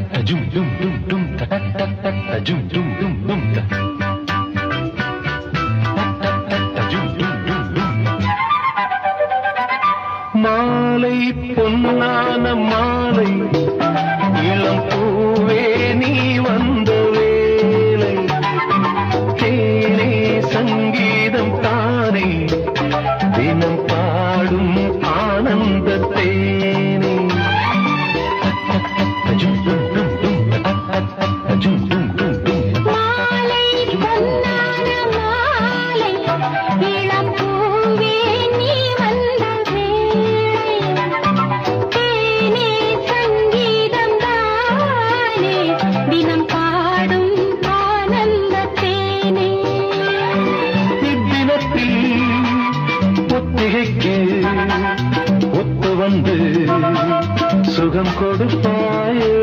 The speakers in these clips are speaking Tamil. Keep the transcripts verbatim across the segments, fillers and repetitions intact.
ஜும் டும் டும் டும் டக் டக் டக் ஜும் டும் டும் டும் டக் ஜும் டும் டும் டும். மாலை பொன்னான மாலை இளம் பூவே நீ வந்த வேளை தேனே சங்கீதம் தானே தினம் பாடும் ஆனந்த தேனே. மாலை பொன்னான மாலை இளம் பூவே நீ வந்த வேளை தேனே சங்கீதம் தானே தினம் பாடும் ஆனந்த தேனே. இத்தினத்தில் ஒத்திகைக்கு ஒத்து வந்து சுகம் கொடுப்பாயோ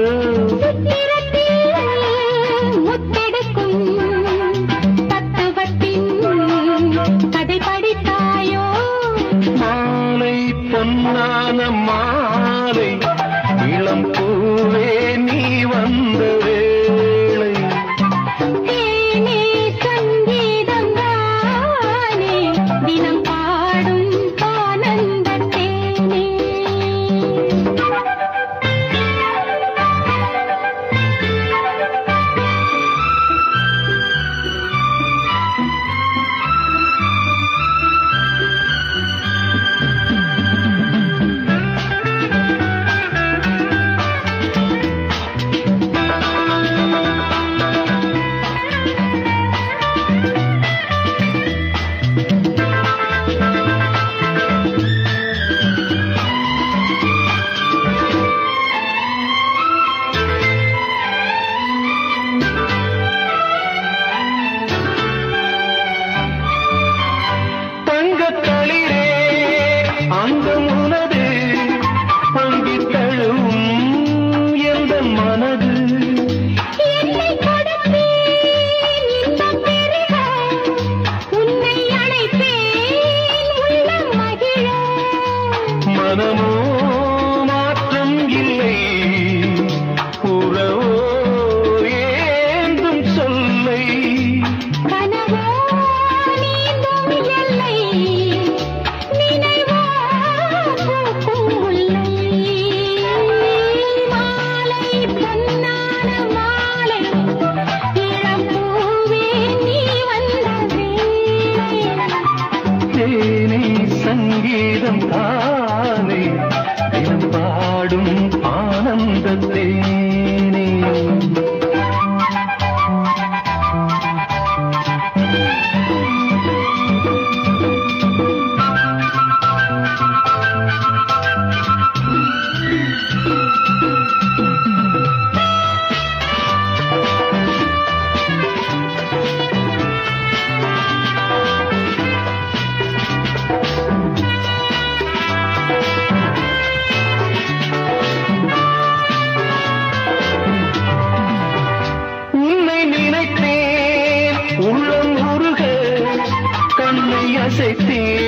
முத்தெடுக்கும் தத்துவத்தின் கதை படித்தாயோ. மாலை பொன்னான மாலை இளம் பூவே நீ வந்த வேளை தேனே சங்கீதம் தானே தினம் பாடும் ஆனந்த தேனே. தங்கத்தளிரே அங்கம் உனது பங்கித் தழுவும் எந்த மனது என்னை கொடுத்தேன் இன்பம் பெருக உன்னை அழைப்பேன் உள்ளம் மகிழ. மனமோ மாற்றம் இல்லை உறவோ ஏந்தும் சொல்லை கனவோ நீந்தும் எல்லை நினைவோ பூக்கும் முல்லை. மாலை பொன்னான மாலை இளம் பூவே நீ வந்த வேளை தேனே சங்கீதம் தானே தினம் பாடும் ஆனந்த தேனே. உன்னை நினைத்தேன் உள்ளம் உருக கண்ணை அசைத்தேன்